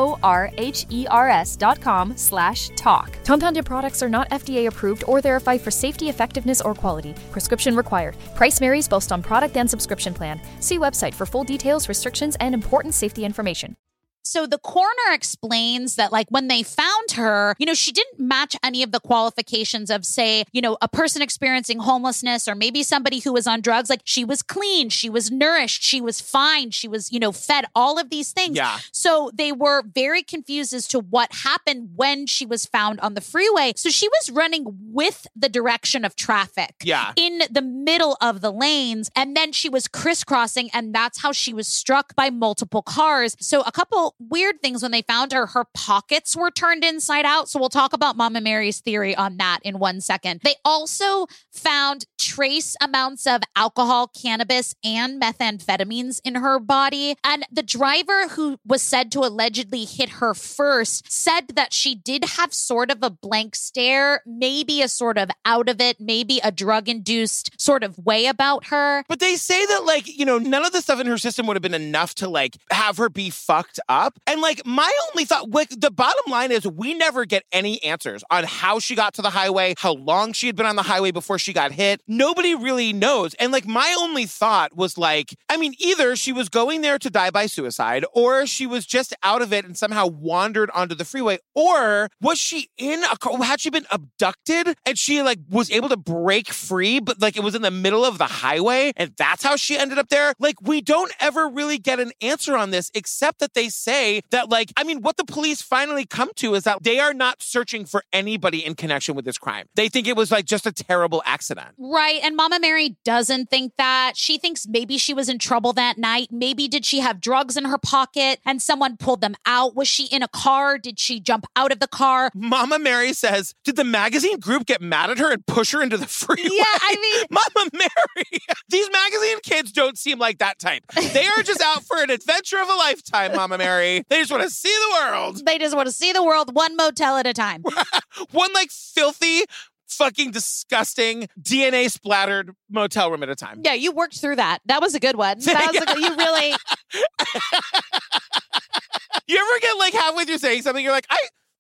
F-O-R-H-E-R-S dot com slash talk. Compounded products are not F D A approved or verified for safety, effectiveness, or quality. Prescription required. Price varies based on product and subscription plan. See website for full details, restrictions, and important safety information. So the coroner explains that, like, when they found her, you know, she didn't match any of the qualifications of, say, you know, a person experiencing homelessness or maybe somebody who was on drugs. Like, she was clean, she was nourished, she was fine, she was, you know, fed, all of these things. Yeah. So they were very confused as to what happened when she was found on the freeway. So she was running with the direction of traffic. Yeah. In the middle of the lanes. And then she was crisscrossing, and that's how she was struck by multiple cars. So a couple weird things when they found her, her pockets were turned inside out. So we'll talk about Mama Mary's theory on that in one second. They also found trace amounts of alcohol, cannabis, and methamphetamines in her body. And the driver who was said to allegedly hit her first said that she did have sort of a blank stare, maybe a sort of out of it, maybe a drug-induced sort of way about her. But they say that, like, you know, none of the stuff in her system would have been enough to, like, have her be fucked up. And, like, my only thought, like, the bottom line is we never get any answers on how she got to the highway, how long she had been on the highway before she got hit. Nobody really knows. And, like, my only thought was, like, I mean, either she was going there to die by suicide, or she was just out of it and somehow wandered onto the freeway, or was she in a car? Had she been abducted and she, like, was able to break free, but, like, it was in the middle of the highway and that's how she ended up there? Like, we don't ever really get an answer on this, except that they say that, like, I mean, what the police finally come to is that they are not searching for anybody in connection with this crime. They think it was, like, just a terrible accident. Right. And Mama Mary doesn't think that. She thinks maybe she was in trouble that night. Maybe did she have drugs in her pocket and someone pulled them out? Was she in a car? Did she jump out of the car? Mama Mary says, did the magazine group get mad at her and push her into the freeway? Yeah, I mean... Mama Mary! These magazine kids don't seem like that type. They are just out for an adventure of a lifetime, Mama Mary. They just want to see the world. They just want to see the world one motel at a time. One, like, filthy, fucking disgusting, D N A splattered motel room at a time. Yeah, you worked through that. That was a good one. That was a good, you really... You ever get, like, halfway through saying something, you're like, I...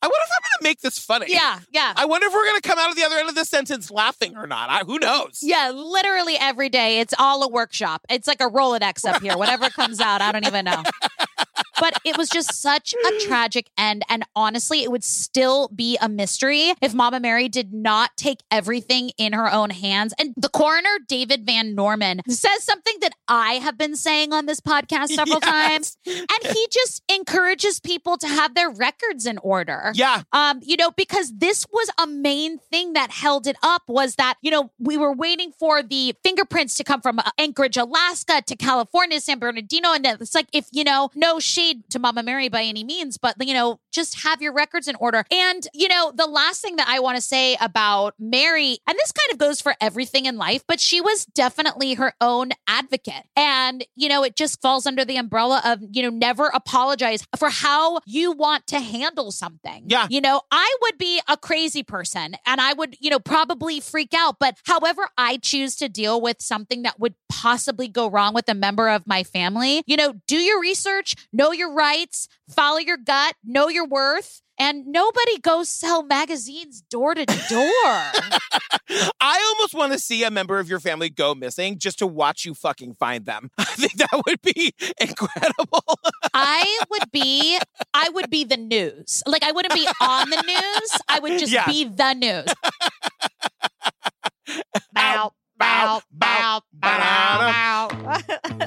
I wonder if I'm going to make this funny. Yeah, yeah. I wonder if we're going to come out of the other end of this sentence laughing or not. I, who knows? Yeah, literally every day. It's all a workshop. It's like a Rolodex up here. Whatever comes out, I don't even know. But it was just such a tragic end. And honestly, it would still be a mystery if Mama Mary did not take everything in her own hands. And the coroner, David Van Norman, says something that I have been saying on this podcast several yes. times. And he just encourages people to have their records in order. Yeah. Um, you know, because this was a main thing that held it up was that, you know, we were waiting for the fingerprints to come from Anchorage, Alaska to California, San Bernardino. And it's like, if, you know, no shade to Mama Mary by any means, but, you know, just have your records in order. And, you know, the last thing that I want to say about Mary, and this kind of goes for everything in life, but she was definitely her own advocate. And, you know, it just falls under the umbrella of, you know, never apologize for how you want to handle something. Yeah. You know, I would be a crazy person and I would, you know, probably freak out. But however I choose to deal with something that would possibly go wrong with a member of my family, you know, do your research, know your rights, follow your gut, know your worth, and nobody goes sell magazines door to door. I almost want to see a member of your family go missing just to watch you fucking find them. I think that would be incredible. I would be, I would be the news. Like, I wouldn't be on the news. I would just yeah. be the news. Bow, bow, bow, bow, bow.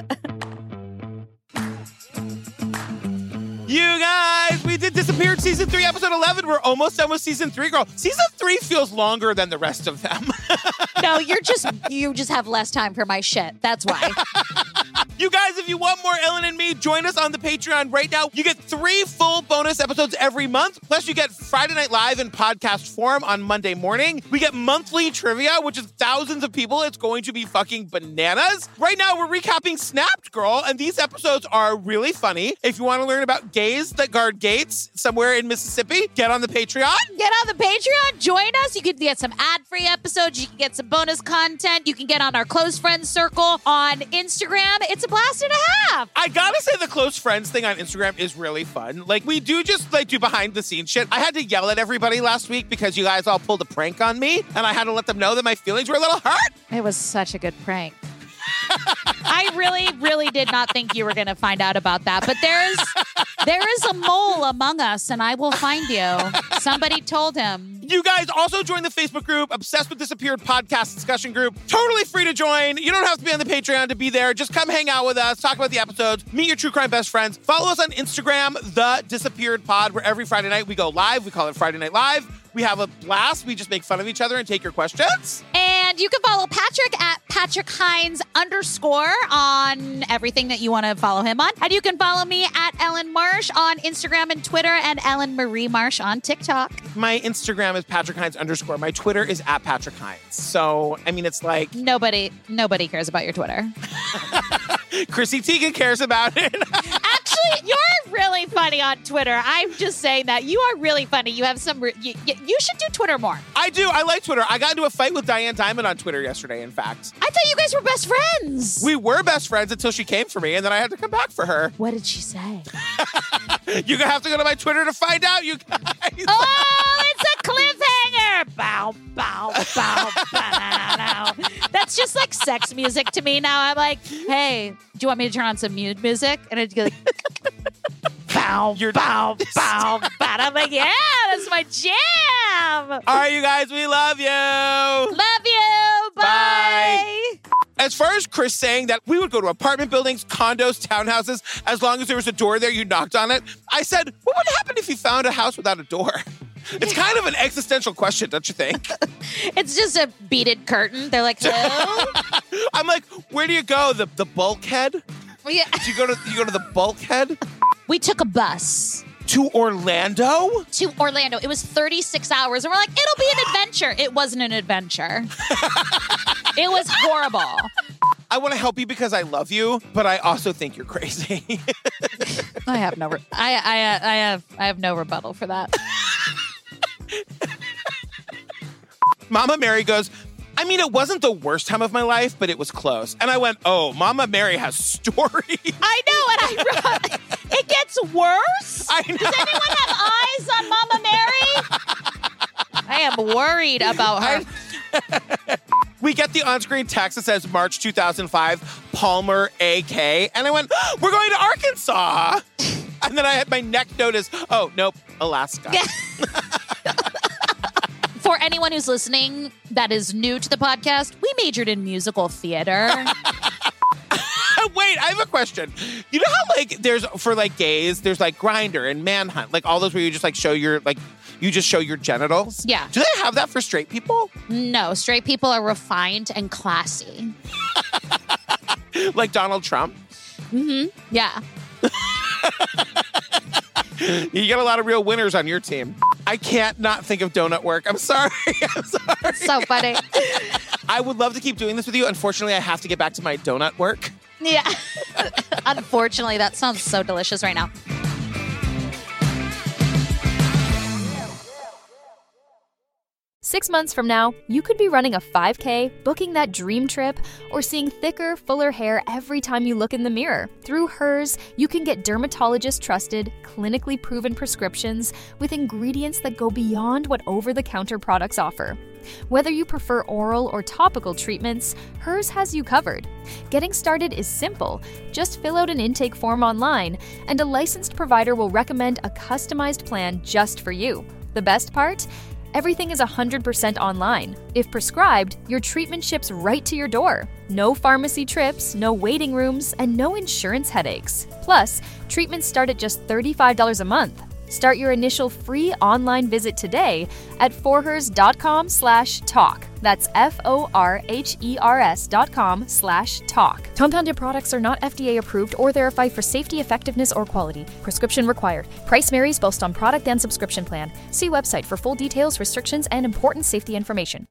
You guys, we did Disappeared Season three, Episode eleven. We're almost done with Season three, girl. Season three feels longer than the rest of them. No, you're just, you just have less time for my shit. That's why. You guys, if you want more Ellen and me, join us on the Patreon right now. You get three full bonus episodes every month. Plus, you get Friday Night Live in podcast form on Monday morning. We get monthly trivia, which is thousands of people. It's going to be fucking bananas. Right now, we're recapping Snapped, girl, and these episodes are really funny. If you want to learn about gays that guard gates somewhere in Mississippi, get on the Patreon. Get on the Patreon. Join us. You can get some ad-free episodes. You can get some bonus content. You can get on our close friends circle on Instagram. It's a blast and a half. I gotta say the close friends thing on Instagram is really fun. Like, we do just like do behind the scenes shit. I had to yell at everybody last week because you guys all pulled a prank on me, and I had to let them know that my feelings were a little hurt. It was such a good prank. I really, really did not think you were going to find out about that. But there's there is a mole among us, and I will find you. Somebody told him. You guys also join the Facebook group, Obsessed with Disappeared podcast discussion group. Totally free to join. You don't have to be on the Patreon to be there. Just come hang out with us, talk about the episodes, meet your true crime best friends. Follow us on Instagram, The Disappeared Pod, where every Friday night we go live. We call it Friday Night Live. We have a blast. We just make fun of each other and take your questions. And you can follow Patrick at Patrick Hines underscore on everything that you want to follow him on. And you can follow me at Ellen Marsh on Instagram and Twitter, and Ellen Marie Marsh on TikTok. My Instagram is Patrick Hines underscore. My Twitter is at Patrick Hines. So, I mean, it's like... Nobody, nobody cares about your Twitter. Chrissy Teigen cares about it. Actually, you're really funny on Twitter. I'm just saying that. You are really funny. You have some... Re- you, you should do Twitter more. I do. I like Twitter. I got into a fight with Diane Diamond on Twitter yesterday, in fact. I thought you guys were best friends. We were best friends until she came for me, and then I had to come back for her. What did she say? You're going to have to go to my Twitter to find out, you guys. Oh, it's a cliffhanger. Bow, bow, bow, bow. That's just like sex music to me now. I'm like, hey, do you want me to turn on some mute music? And I'd go like... Bow, You're bow, bow, bow. I'm like, yeah, that's my jam. All right, you guys, we love you. Love you. Bye. Bye. As far as Chris saying that we would go to apartment buildings, condos, townhouses, as long as there was a door there, you knocked on it, I said, what would happen if you found a house without a door? It's kind of an existential question, don't you think? It's just a beaded curtain. They're like, hello? I'm like, where do you go? The the bulkhead? Yeah. Do you go to you go to the bulkhead? We took a bus. To Orlando? To Orlando. It was thirty-six hours. And we're like, it'll be an adventure. It wasn't an adventure. It was horrible. I want to help you because I love you, but I also think you're crazy. I have no re- I, I, I have I have no rebuttal for that. Mama Mary goes, I mean, it wasn't the worst time of my life, but it was close. And I went, oh, Mama Mary has stories. I know, and I wrote, it gets worse? I know. Does anyone have eyes on Mama Mary? I am worried about her. We get the on-screen text that says March two thousand five, Palmer A K. And I went, oh, we're going to Arkansas. And then I had my neck notice, oh, nope, Alaska. For anyone who's listening that is new to the podcast, we majored in musical theater. Wait, I have a question. You know how, like, there's, for, like, gays, there's, like, Grindr and Manhunt, like, all those where you just, like, show your, like, you just show your genitals? Yeah. Do they have that for straight people? No, straight people are refined and classy. Like Donald Trump? Mm-hmm. Yeah. You got a lot of real winners on your team. I can't not think of donut work. I'm sorry. I'm sorry. So funny. I would love to keep doing this with you. Unfortunately, I have to get back to my donut work. Yeah. Unfortunately, that sounds so delicious right now. Six months from now, you could be running a five K, booking that dream trip, or seeing thicker, fuller hair every time you look in the mirror. Through Hers, you can get dermatologist-trusted, clinically proven prescriptions with ingredients that go beyond what over-the-counter products offer. Whether you prefer oral or topical treatments, Hers has you covered. Getting started is simple. Just fill out an intake form online, and a licensed provider will recommend a customized plan just for you. The best part? Everything is one hundred percent online. If prescribed, your treatment ships right to your door. No pharmacy trips, no waiting rooms, and no insurance headaches. Plus, treatments start at just thirty-five dollars a month. Start your initial free online visit today at forhers.com slash talk. That's F-O-R-H-E-R-S dot com slash talk. Compounded products are not F D A approved or verified for safety, effectiveness, or quality. Prescription required. Price varies based on product and subscription plan. See website for full details, restrictions, and important safety information.